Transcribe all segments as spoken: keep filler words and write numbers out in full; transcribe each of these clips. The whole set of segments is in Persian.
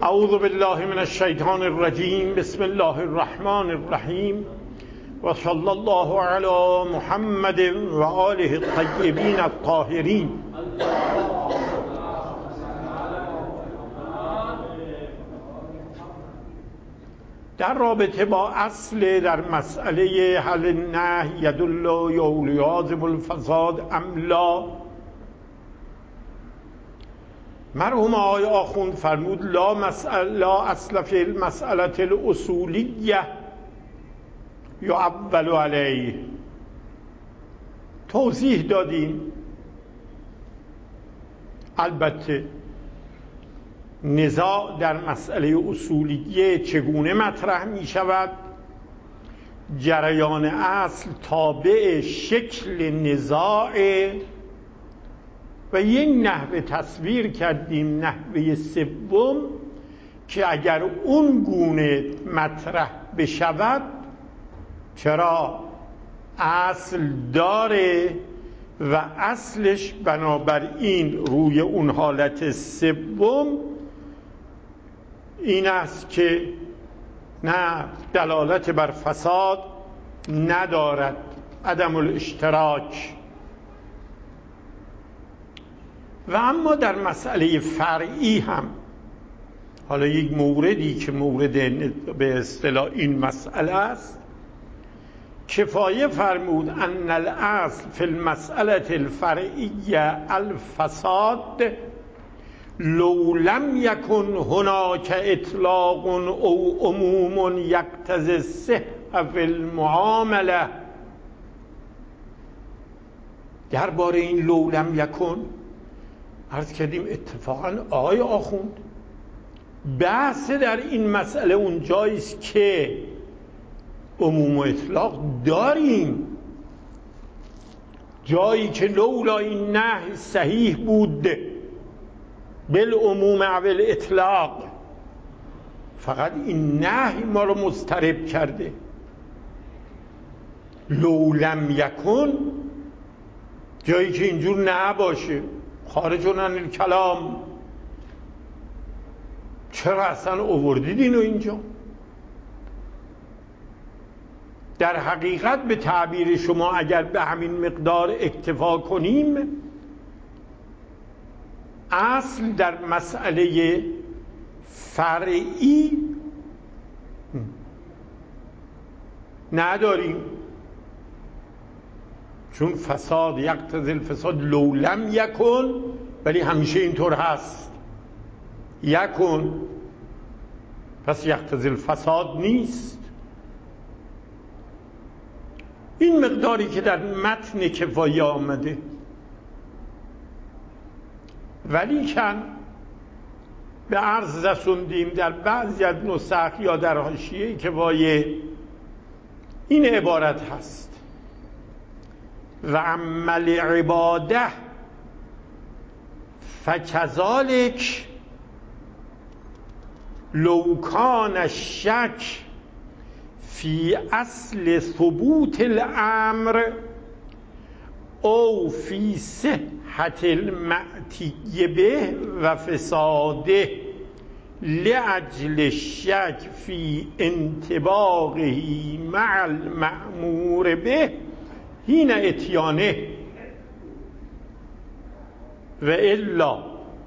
اعوذ بالله من الشیطان الرجیم. بسم الله الرحمن الرحیم و صلی الله علی محمد و آله الطیبین الطاهرین. در رابطه با اصل در مسئله هل النهی یدل یا یلازم الفساد ام لا، مرحوم آقای آخوند فرمود لا مسئله لا اصل فی المسئله الاصولیه یعول علیه. توضیح دادیم البته نزاع در مسئله اصولیه چگونه مطرح می شود، جریان اصل تابع شکل نزاع و یک نحوه تصویر کردیم، نحوه سوم که اگر اون گونه مطرح بشود چرا اصل داره و اصلش بنابراین روی اون حالت سوم این است که نه دلالت بر فساد ندارد، عدم الاشتراک. و اما در مسئله فرعی هم حالا یک موردی که مورد به اصطلاح این مسئله است، کفایه فرمود ان الاصل فی المسئله الفرعیه الفساد لو لم یکن هناک اطلاق او عموم یقتضی الصحة فی المعامله. درباره این لو لم یکن عرض کردیم اتفاقا آقای آخوند بحث در این مسئله اون جاییست که عموم و اطلاق داریم، جایی که لولا این نهی صحیح بود بالعموم او الاطلاق، فقط این نهی ما رو مضطرب کرده. لو لم یکن جایی که اینجور نباشه خارج عن الکلام، چرا اصلا آوردید اینو اینجا؟ در حقیقت به تعبیر شما اگر به همین مقدار اکتفا کنیم اصل در مسئله فرعی نداریم، چون فساد یقتضی الفساد لو لم یکن، ولی همیشه اینطور هست یکن، پس یقتضی الفساد نیست. این مقداری که در متن کفایه آمده، ولی کن به عرض رسوندیم در بعضی از نسخ یا در حاشیه کفایه این عبارت هست و عمل عباده فکذالک لو کان الشک فی اصل ثبوت الامر او فی صحت المأتی به و فساده لأجل الشک فی انطباقه مع المأمور به حین اتیانه و الا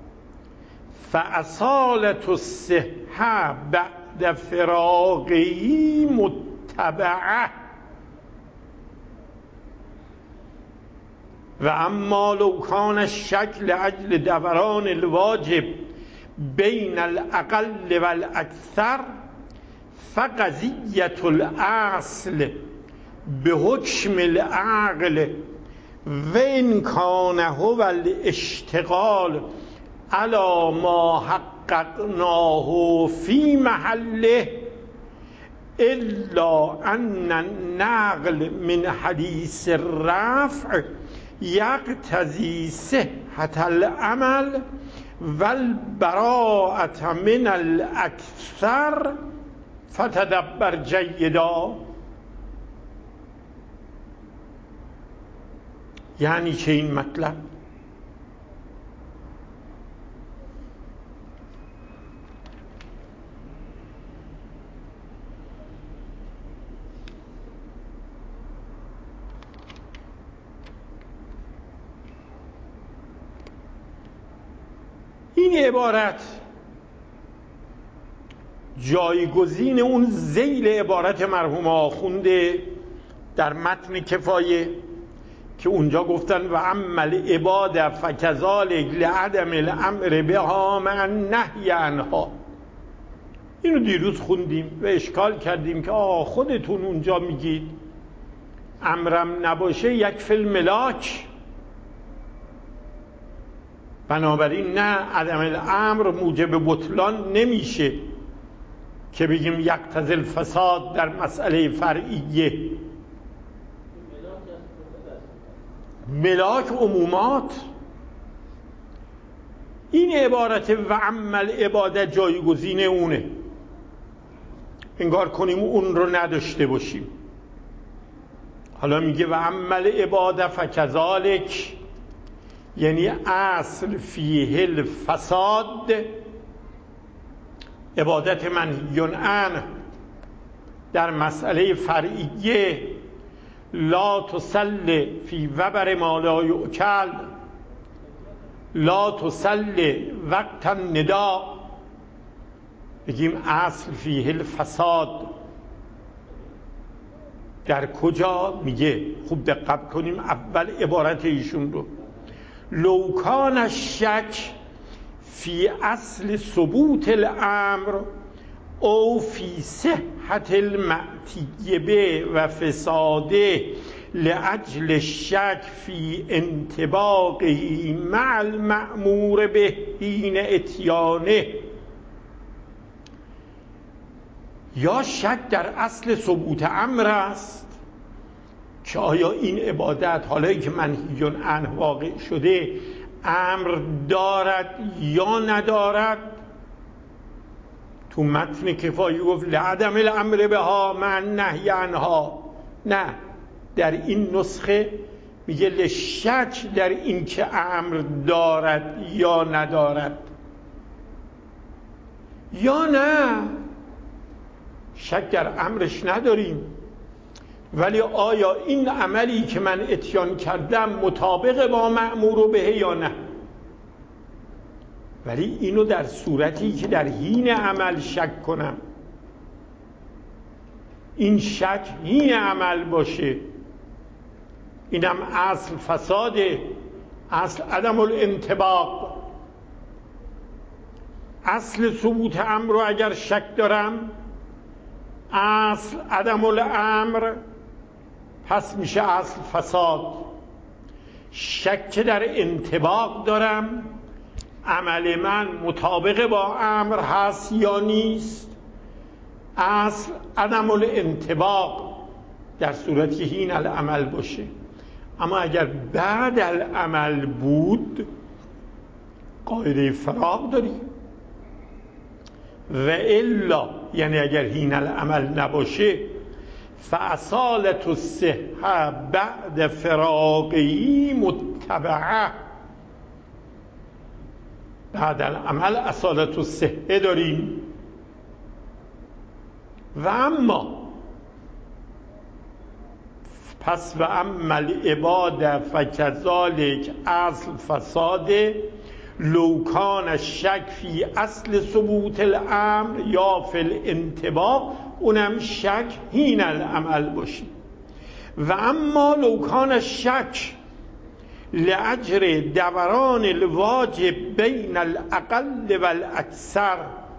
فاصالة الصحة بعد فراغه متبعه و اما لو کان الشک لأجل دوران الواجب بین الاقل و الاکثر فقضیة الاصل به حکم العقل و ان کان هو الاشتغال علی ما حققناه فی محله الا ان النقل من حدیث الرفع یقتضی صحة العمل والبراءة من الاکثر فتدبر جیدا. یعنی چه این مطلب؟ این عبارت جایگزین اون ذیل عبارت مرحوم آخونده در متن کفایه که اونجا گفتن و عمل عباد فکذالک لعدم الامر بها مع النهی عنها. اینو دیروز خوندیم و اشکال کردیم که آه خودتون اونجا میگید امرم نباشه یک فی ملاک، بنابراین نه عدم الامر موجب بطلان نمیشه که بگیم یقتضی الفساد در مسئله فرعیه. ملاک عمومات. این عبارت و عمل عبادت جایگزین اونه، انگار کنیم اون رو نداشته باشیم. حالا میگه و عمل عبادت فکذالک، یعنی اصل فیه الفساد، عبادت منهی عنه در مسئله فرعیه، لا تسل فی وبر ما لا یؤکل، لا تسل وقت النداء، بگیم اصل فیه الفساد در کجا؟ میگه خوب دقت کنیم اول عبارت ایشون رو، لو کان الشک فی اصل ثبوت الامر او فی صحت المأتی به و فساده لأجل الشک فی انطباقه مع المأمور به حین اتیانه، یا شک در اصل ثبوت امر است که آیا این عبادت حالا که منهی عنه واقع شده امر دارد یا ندارد. تو متن کفایه گفت لعدم الامر بها مع النهی عنها، نه در این نسخه میگه لشک در این که امر دارد یا ندارد. یا نه شک در امرش نداریم، ولی آیا این عملی که من اتیان کردم مطابق با مأمور به یا نه. ولی اینو در صورتی که در حین عمل شک کنم، این شک حین عمل باشه، اینم اصل فساده، اصل عدم الانطباق. اصل ثبوت امر رو اگر شک دارم، اصل عدم الامر، پس میشه اصل فساد. شک در انطباق دارم، عمل من مطابق با امر هست یا نیست، اصل عدم الانطباق در صورتی حین العمل باشه. اما اگر بعد العمل بود قاعده فراغ داریم، و الا یعنی اگر حین العمل نباشه فاصالت الصحه بعد فراغی متبعه، بعد العمل اصالت الصحه داریم. و اما پس و عمل عباده فکذالک اصل فساده لو کان الشک فی اصل ثبوت الامر یا فی الانطباق، اونم شک حین العمل باشه. و اما لو کان الشک لاجر دوران الواجب بین الاقل و الاکثر،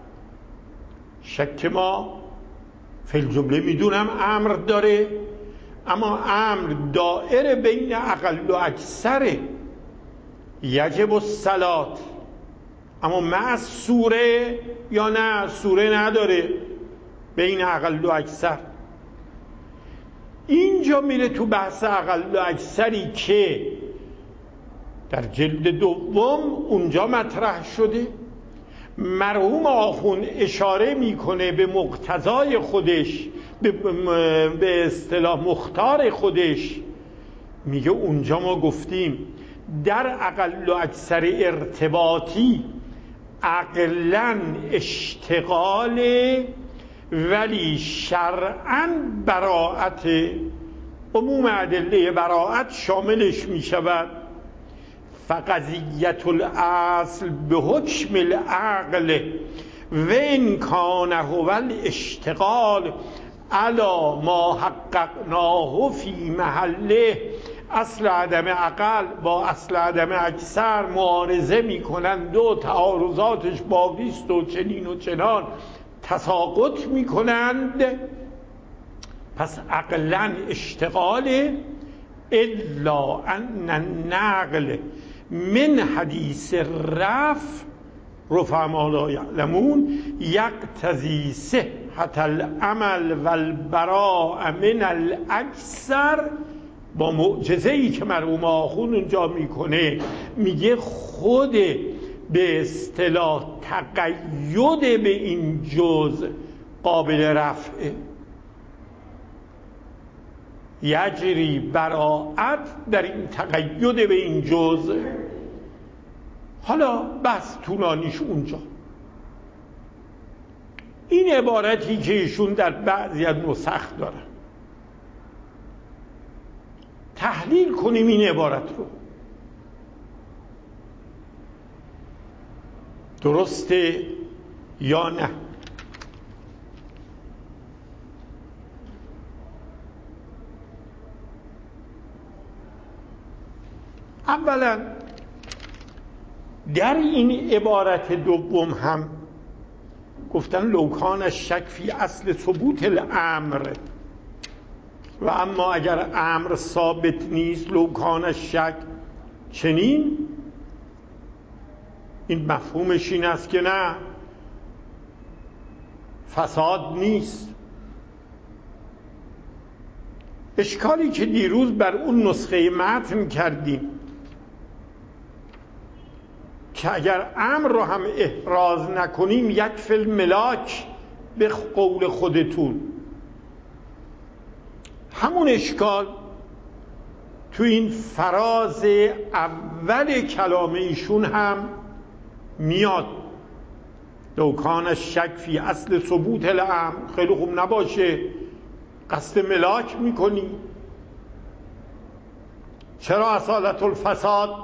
شک ما فی الجمله میدونم امر داره، اما امر دائر بین اقل و اکثره، یجب الصلات، اما مع سوره یا نه سوره نداره، بین اقل و اکثر. اینجا میره تو بحث اقل و اکثری که در جلد دوم اونجا مطرح شده. مرحوم آخوند اشاره میکنه به مقتضای خودش، به اصطلاح مختار خودش، میگه اونجا ما گفتیم در اقل و اکثر ارتباطی عقلاً اشتغال، ولی شرعاً براءت، عموم ادله براءت شاملش میشود. فقضیت الاصل به حکم العقل و ان کان هو الاشتغال علی ما حققناه فی محله. اصل عدم عقل با اصل عدم اکثر معارضه میکنند و تعارضاتش باقیست و چنین و چنان تساقط میکنند. پس عقلا اشتغال، الا ان النقل من حدیث رفع رفع ما لا یعلمون یقتضی صحت العمل و البراء من الاکثر. با معجزه‌ای که مرحوم آخوند اونجا میکنه میگه خود به اصطلاح تقید به این جزء قابل رفعه، یجری براءت در این تقید به این جزء. حالا بس طولانیش اونجا. این عبارتی که ایشون در بعضی از نسخ دارن، تحلیل کنیم این عبارت رو. درسته یا نه؟ اولا در این عبارت دوم هم گفتن لوکان شک فی اصل ثبوت الامر، و اما اگر امر ثابت نیست لوکان شک چنین. این مفهومش این است که نه، فساد نیست. اشکالی که دیروز بر اون نسخه متن کردیم که اگر امر رو هم احراز نکنیم یک فل ملاک به قول خودتون، همون اشکال تو این فراز اول کلام ایشون هم میاد. لوکان شک فی اصل ثبوت الامر، خیلی خوب نباشه قصد ملاک میکنی. چرا اصالت الفساد؟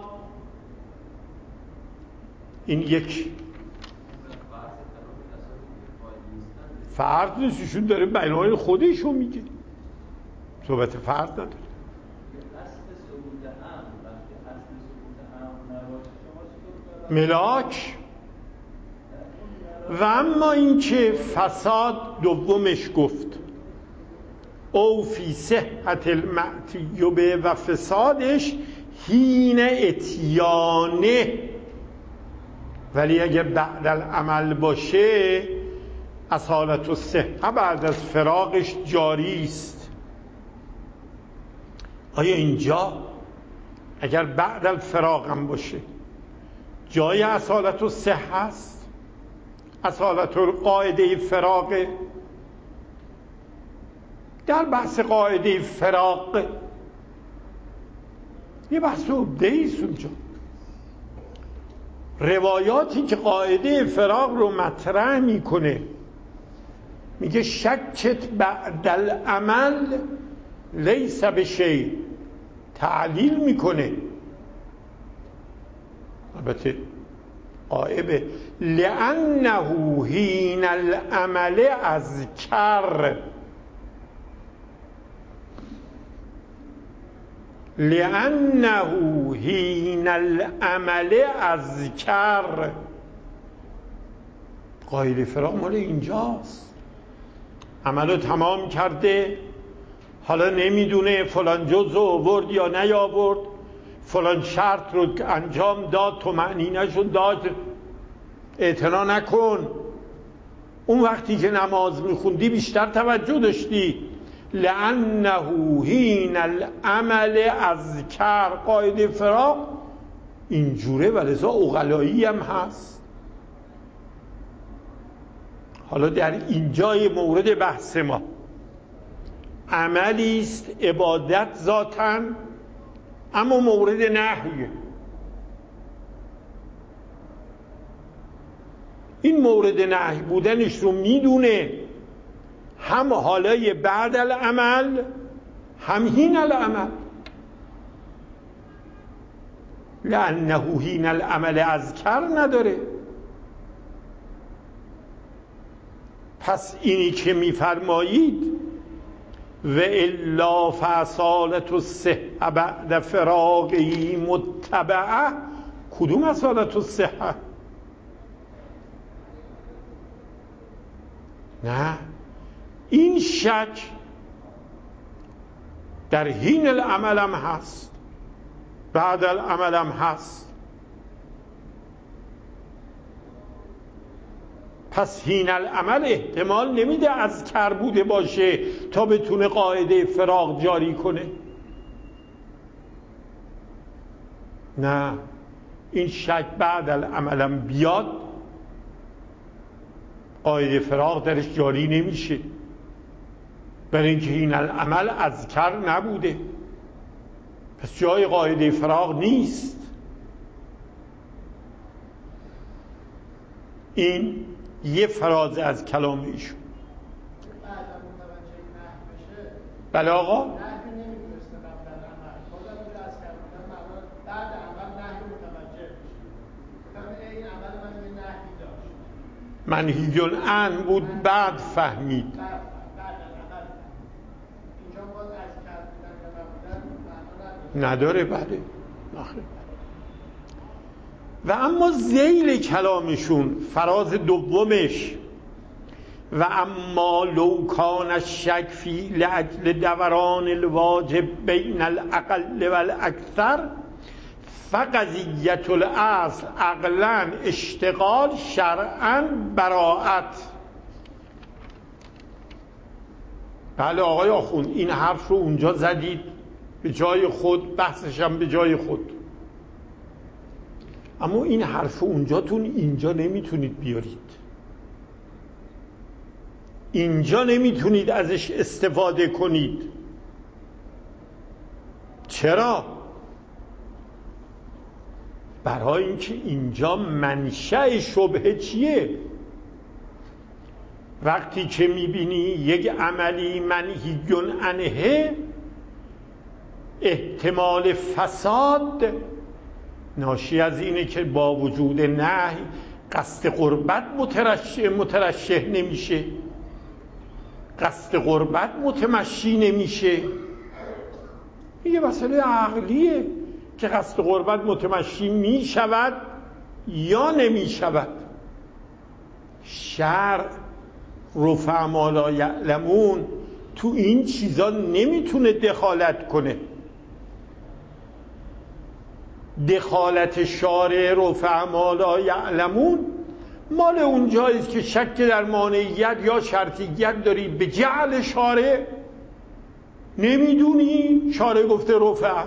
این یک فرض نیست، ایشون داره بیان خودشو میگه، صحبت فرض نداره. ملاک و اما این که فساد دومش گفت او فی صحت المعتیبه و فسادش حین اتیانه، ولی اگه بعد العمل باشه اصالت الصحه بعد از فراقش جاری است. آیا اینجا اگر بعد الفراق هم باشه جای اصالت الصحه است؟ اصالت القاعده فراقه. در بحث قاعده فراق یه بحث عبده‌ایست اونجا. روایاتی که قاعده فراق رو مطرح میکنه میگه شکت بعد العمل لیس بشیء، تعلیل میکنه. البته غائبه لانه حین العمل اذکر، لانه حین العمل اذکر. قاعده فراق مال اینجاست. عملو تمام کرده، حالا نمیدونه فلان جزء آورد یا نیاورد، فلان شرط رو انجام داد، طمأنینه شد داد، اعتنا نکن. اون وقتی که نماز میخوندی بیشتر توجه داشتی. لانه حین العمل اذکر، قاعده فراق اینجوره و لذا عقلایی هم هست. حالا در اینجای مورد بحث ما عملی است عبادت ذاتاً، اما مورد نهیه. این مورد نهی بودنش رو میدونه، هم حالای بعد العمل هم حین العمل. لأنه حین العمل اذکر نداره. پس اینی که میفرمایید و الا فاصالت الصحة بعد فراقه متبعه، کدوم اصالت الصحة؟ نه، این شک در حین العمل هم هست، بعد العمل هم هست. پس حین العمل احتمال نمیده اذکر بوده باشه تا بتونه قاعده فراق جاری کنه. نه، این شک بعد العمل هم بیاد قاعده فراق درش جاری نمیشه، برای اینکه حین العمل اذکر نبوده، پس جای قاعده فراق نیست. این یه فراز از کلام ایشون. بله آقا، منهی عنه بود بعد فهمید. نداره بله. و اما ذیل کلامشون فراز دومش و اما لو کان الشک فی لاجل دوران الواجب بین الاقل و الاکثر فقضیت الاصل عقلا اشتغال شرعا براءت. بله آقای آخوند، این حرف رو اونجا زدید به جای خود، بحثش هم به جای خود، اما این حرف اونجاتون اینجا نمیتونید بیارید، اینجا نمیتونید ازش استفاده کنید. چرا؟ برای اینکه اینجا منشأ شبهه چیه؟ وقتی که میبینی یک عملی منهی عنه احتمال فساد ناشی از اینه که با وجود نهی قصد قربت مترشح مترشح نمیشه، قصد قربت متمشی نمیشه. یه مسئله عقلیه که قصد قربت متمشی میشود یا نمیشود. شرع رفع ما لا یعلمون تو این چیزا نمیتونه دخالت کنه. دخالت شارع رفع ما لا یعلمون مال اون جاییست که شک در مانعیت یا شرطیت داری به جعل شارع، نمیدونی شارع گفته رفع.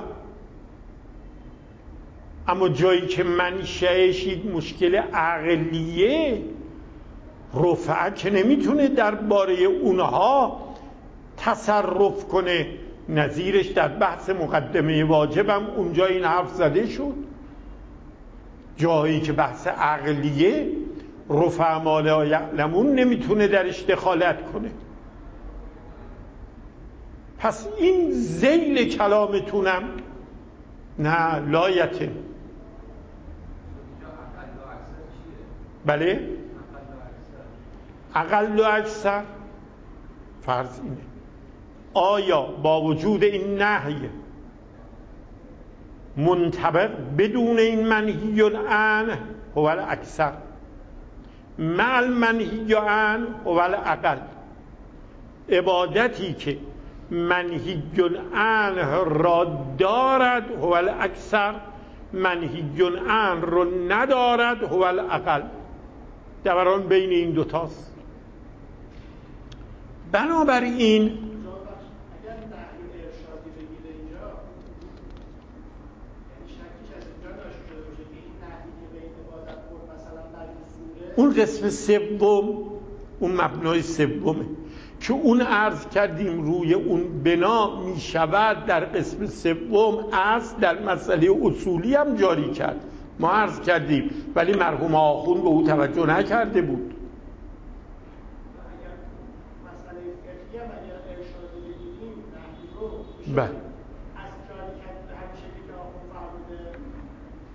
اما جایی که منشأش یک مشکل عقلیه، رفع که نمیتونه درباره اونها تصرف کنه. نظیرش در بحث مقدمه واجبم اونجا این حرف زده شد، جایی که بحث عقلیه رفع ما لا یعلمون نمیتونه درش دخالت کنه. پس این ذیل کلامتونم نه لایته. بله اقل و اکثر فرض اینه، آیا با وجود این نهی منطبق بدون این منهی عنه هو الاکثر مع المنهی عنه هو الاقل. عبادتی که منهی عنه را دارد هو الاکثر، منهی عنه را ندارد هو الاقل. دوران بین این دوتاست. بنابراین اون قسم سوم، اون مبنای سومه که اون عرض کردیم روی اون بنا می شود در قسم سوم از در مسئله اصولی هم جاری کرد. ما عرض کردیم ولی مرحوم آخوند به او توجه نکرده بود. بله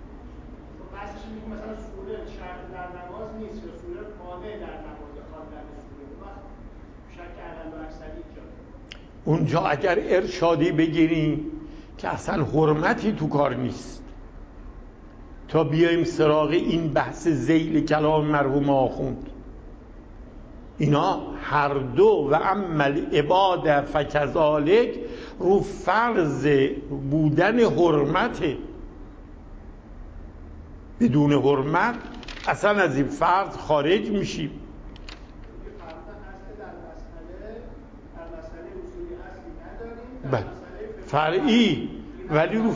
اونجا اگر ارشادی بگیریم که اصلا حرمتی تو کار نیست، تا بیایم سراغ این بحث ذیل کلام مرحوم آخوند، اینا هر دو و عمل عباد فکذالک رو فرض بودن حرمته. بدون حرمت اصلا از این فرض خارج میشیم. فرعی ولی رو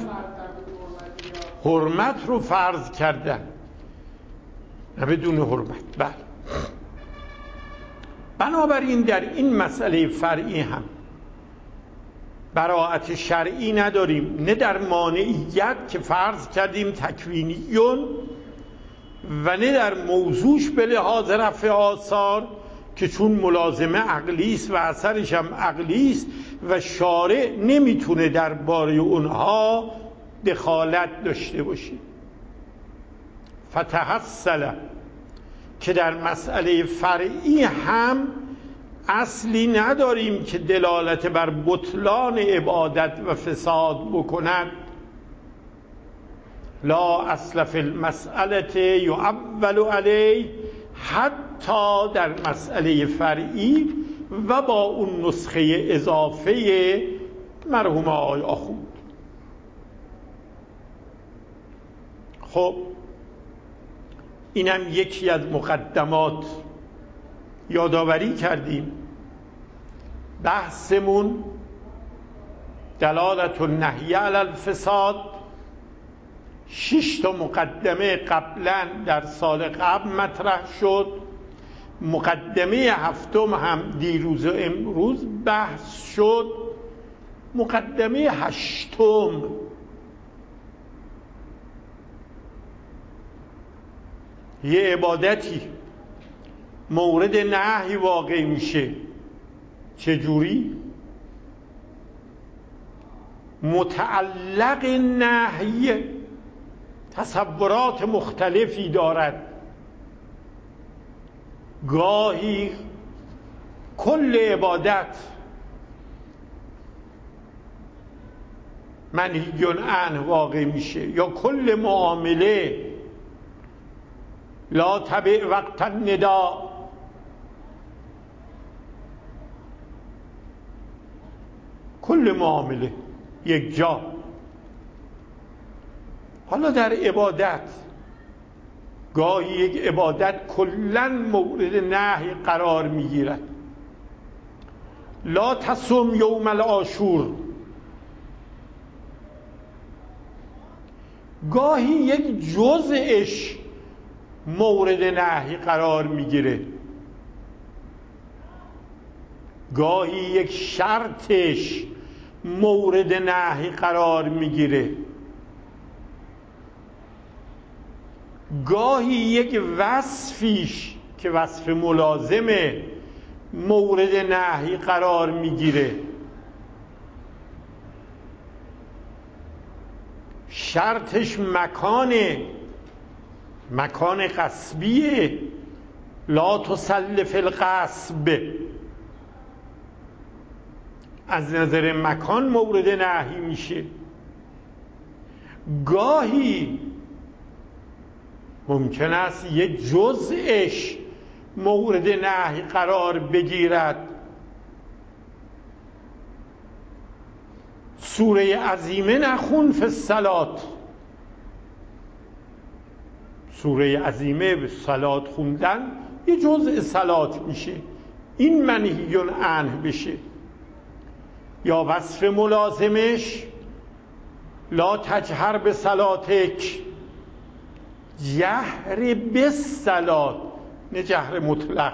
حرمت رو فرض کردن، نه بدون حرمت. بله. بنابراین در این مسئله فرعی هم براءت شرعی نداریم، نه در مانعیت که فرض کردیم تکوینیون، و نه در موضوعش به لحاظ رفع آثار که چون ملازمه عقلی است و اثرش هم عقلی است و شارع نمیتونه درباره اونها دخالت داشته باشه. فتحصل که در مسئله فرعی هم اصلی نداریم که دلالت بر بطلان عبادت و فساد بکند. لا اصل فی المسئله یعول علیه، حتی در مسئله فرعی و با اون نسخه اضافه مرحوم آقای آخوند. خب اینم یکی از مقدمات یادآوری کردیم. بحثمون دلالت النهی علی الفساد، شش تا مقدمه قبلا در سال قبل مطرح شد، مقدمه هفتم هم دیروز و امروز بحث شد، مقدمه هشتم یه عبادتی مورد نهی واقع میشه. چجوری؟ متعلق نهی تصورات مختلفی دارد. گاهی کل عبادت منهی عنه واقع میشه، یا کل معامله لا تبع وقت النداء، کل معامله یک جا. حالا در عبادت گاهی یک عبادت کلاً مورد نهی قرار میگیرد. لا تصم یوم العاشور، گاهی یک جزءش مورد نهی قرار میگیره، گاهی یک شرطش مورد نهی قرار میگیره، گاهی یک وصفیش که وصف ملازمه مورد نهی قرار میگیره، شرطش مکانه، مکان غصبیه، لا تسل فی الغصب، از نظر مکان مورد نهی میشه. گاهی ممکن است یه جزءش مورد نهی قرار بگیرد. سوره عظیمه نخون فی الصلات، سوره عظیمه به صلات خوندن یه جزء صلات میشه، این منهی عنه بشه. یا وصف ملازمش لا تجهر به صلاتک، جهر به صلات، نه جهر مطلق.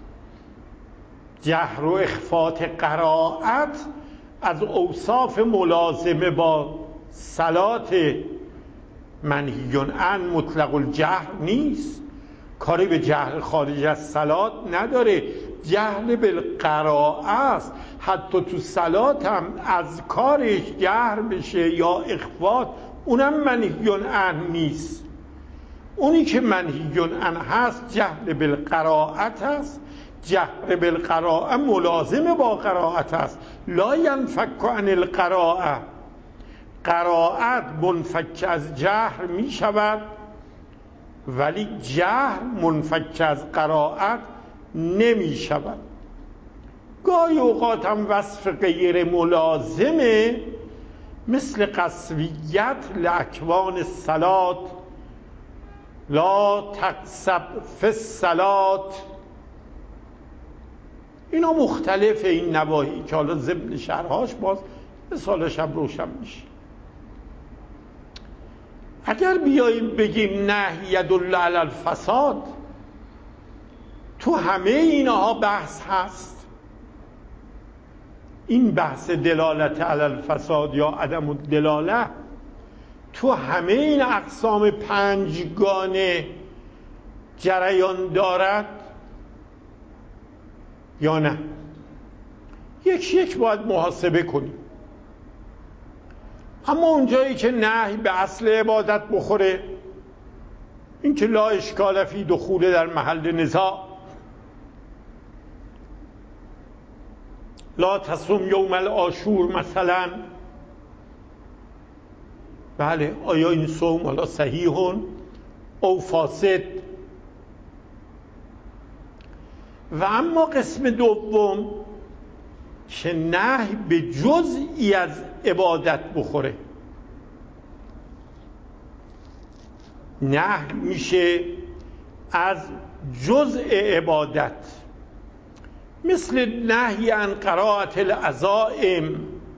جهر و اخفات قرائت از اوصاف ملازمه با صلات منهی عنه مطلق الجهر نیست، کاری به جهر خارج از صلات نداره، جهر بالقراءه است. حتی تو صلات هم از کارش جهر بشه یا اخفات، اونم منهی عنه نیست. اونی که منهی عنه هست جهر بالقراءت هست، جهر بالقراءه ملازم با قرائت است. لا ینفک عن القراءه، قرائت منفک از جهر می شود ولی جهر منفک از قرائت نمی شود. گاهی اوقات هم وصف غیر ملازمه، مثل قسویت لاکوان الصلات، لا تقصب فی الصلات. اینا مختلف این نواحی که حالا ضمن شرحاش باز مثالش هم روشن میشه. اگر بیاییم بگیم نهی یدل علی الفساد، تو همه اینها بحث هست. این بحث دلالت علی الفساد یا عدم الدلاله تو همه این اقسام پنجگانه جریان دارد یا نه؟ یک یک باید محاسبه کنیم. اما اونجایی که نهی به اصل عبادت بخوره، این که لا اشکال فی دخول در محل نزاع، لا تصوم یوم العاشور مثلا، بله آیا این صوم حالا صحیح او فاسد؟ و اما قسم دوم که نهی به جزئی از عبادت بخوره، نهی میشه از جزء عبادت، مثل نهی عن قرائت العزائم.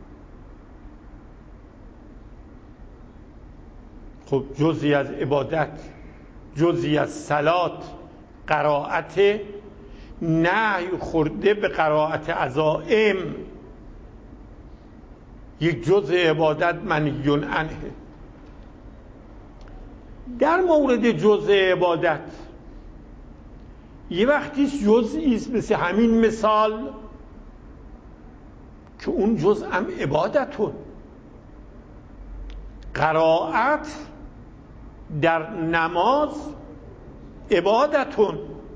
خب جزئی از عبادت، جزئی از صلات قرائت، نهی خورده به قرائت عزائم، یک جزء عبادت منهی عنه. در مورد جزء عبادت یه وقتی جزئی است، مثل همین مثال که اون جزء هم عبادتون، قرائت در نماز عبادتون.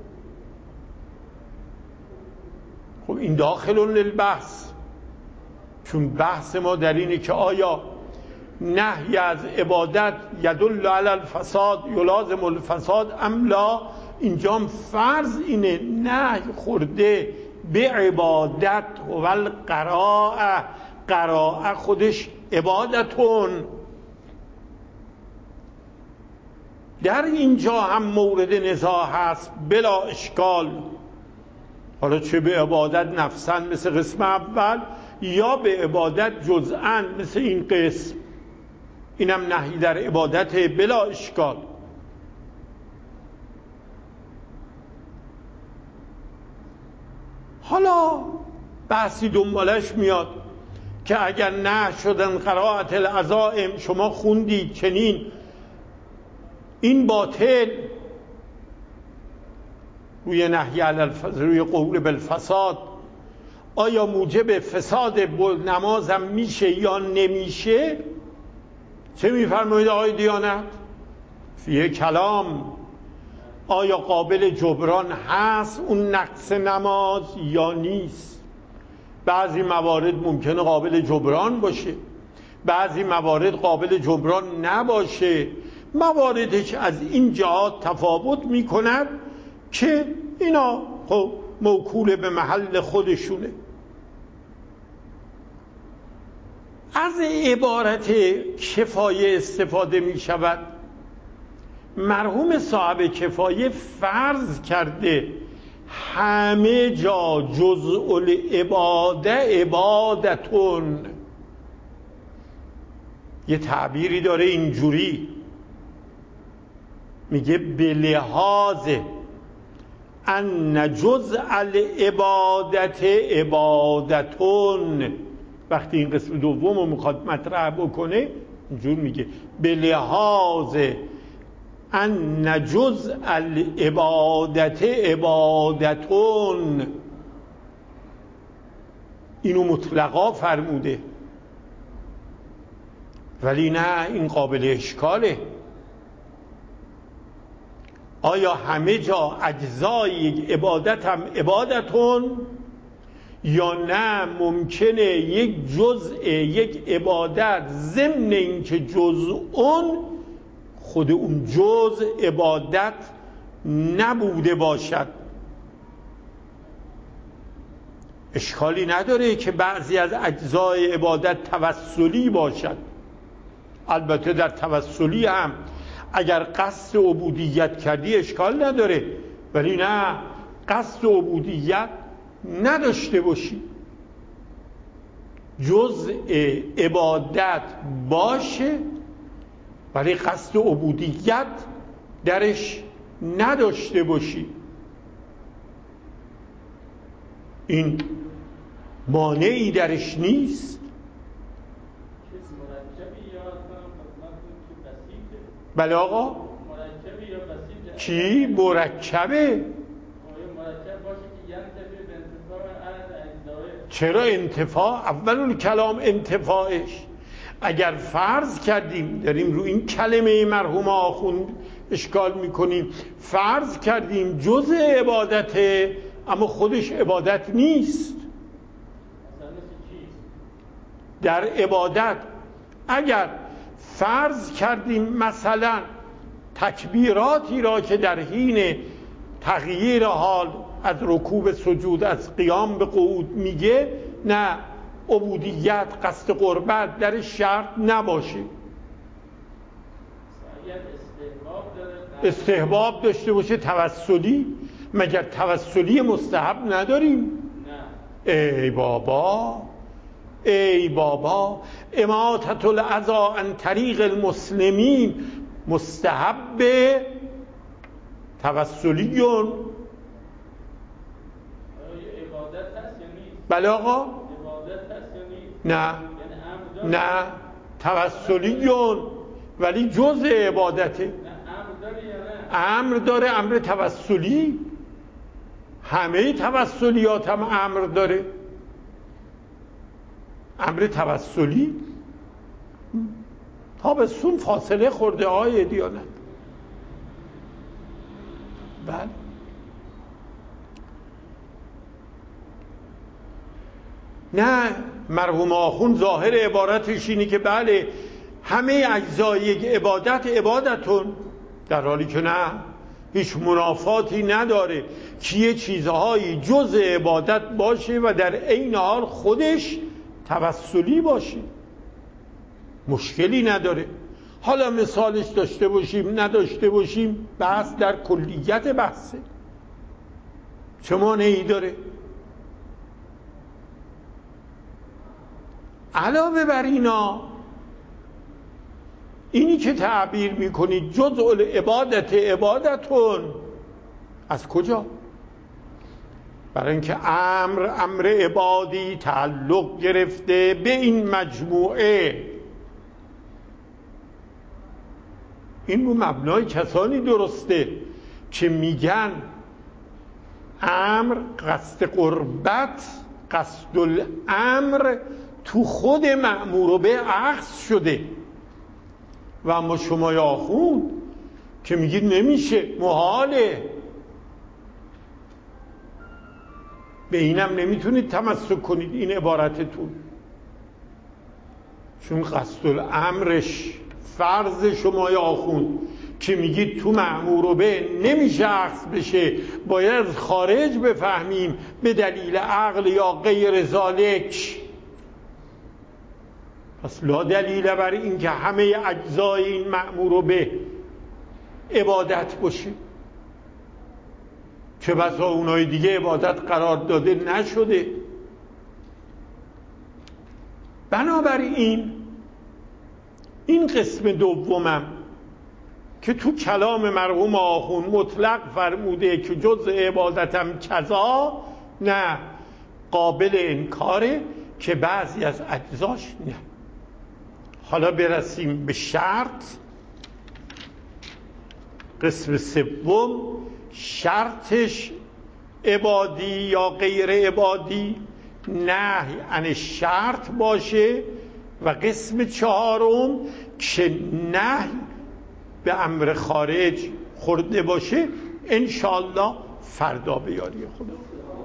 خب این داخل للبحث، چون بحث ما در اینه که آیا نهی از عبادت یدل علی الفساد یلازم الفساد ام لا. اینجا فرض اینه نهی خورده به عبادت و القراءه، قراءه خودش عبادتون. در اینجا هم مورد نزاع هست بلا اشکال، حالا چه به عبادت نفساً مثل قسم اول یا به عبادت جزءاً مثل این قسم، اینم نهی در عبادت بلا اشکال. حالا بحثی دنبالش میاد که اگر نه شدن قرائت العزائم، شما خوندید چنین، این باطل، روی نهی علی الفساد، روی قول بالفساد، آیا موجب فساد نمازم میشه یا نمیشه؟ چه میفرمایید آقای دیانت؟ فیه کلام، آیا قابل جبران هست اون نقص نماز یا نیست؟ بعضی موارد ممکنه قابل جبران باشه، بعضی موارد قابل جبران نباشه، مواردی که از این جهات تفاوت میکند که اینا خب موکول به محل خودشونه. از عبارت کفایه استفاده می شود. مرحوم صاحب کفایه فرض کرده همه جا جزء العباده عبادتون. یه تعبیری داره اینجوری، میگه به لحاظ ان جزء العبادت عبادتون. وقتی این قسم دوم رو میخواد مطرح بکنه اینجور میگه به لحاظ ان جزء العبادت عبادتون. اینو مطلقا فرموده، ولی نه، این قابل اشکاله. آیا همه جا اجزای یک عبادت هم عبادتون، یا نه ممکنه یک جزء یک عبادت ضمن اینکه جزء اون خود اون جزء عبادت نبوده باشد؟ اشکالی نداره که بعضی از اجزای عبادت توسلی باشد. البته در توسلی هم اگر قصد عبودیت کردی اشکال نداره، ولی نه قصد عبودیت نداشته باشی، جزء عبادت باشه ولی قصد عبودیت درش نداشته باشی. این مانعی درش نیست. بله آقا، چی مرکبه؟ چرا انتفاع؟ اول کلام انتفاعش. اگر فرض کردیم داریم رو این کلمه مرحوم آخوند اشکال میکنیم، فرض کردیم جزء عبادته اما خودش عبادت نیست. در عبادت اگر فرض کردیم مثلا تکبیراتی را که در حین تغییر حال از رکوع به سجود، از قیام به قعود میگه، نه عبودیت قصد قربت در شرط نباشه، استحباب داشته باشه توسلی. مگر توسلی مستحب نداریم؟ نه. ای بابا ای بابا، اماطة الاذی عن طریق المسلمین مستحب توسلیون. بله آقا، نه نه توسلیون ولی جزء عبادته. امر داره، امر توسلی. همه توسلیات هم امر داره، امر توسلی. تابستون فاصله خورده آیه دیانت. بله نه، مرحوم آخوند ظاهر عبارتش اینه که بله همه اجزای یک عبادت عبادتون، در حالی که نه، هیچ منافاتی نداره که یه چیزهایی جز عبادت باشه و در عین حال خودش توسلی باشه، مشکلی نداره. حالا مثالش داشته باشیم نداشته باشیم بحث در کلیت بحثه، چه مانعی داره؟ علاوه بر اینا اینی که تعبیر میکنید جزء العبادت عبادتون، از کجا؟ برای اینکه امر امر عبادی تعلق گرفته به این مجموعه. این رو مبنای کسانی درسته که میگن امر قصد قربت، قصد الامر تو خود مأمور به اخذ شده. و اما شما یا آخوند که میگید نمیشه، محاله، به اینم نمیتونید تمسک کنید این عبارتتون، چون قصد الامرش فرض شما یا آخوند که میگید تو مأمور به نمیشه اخذ بشه، باید از خارج بفهمیم به دلیل عقل یا غیر ذالک. پس لا دلیل بر این که همه اجزای این مأمور به عبادت باشه، چه بسا اونای دیگه عبادت قرار داده نشده. بنابراین این قسم دومم که تو کلام مرحوم آخوند مطلق فرموده که جزء عبادتم کذا، نه، قابل انکاره که بعضی از اجزاش نه. حالا برسیم به شرط. قسم سوم شرطش عبادی یا غیر عبادی، نهی عن شرط باشه. و قسم چهارم که نهی به امر خارج خورده باشه انشالله فردا به یاری خدا.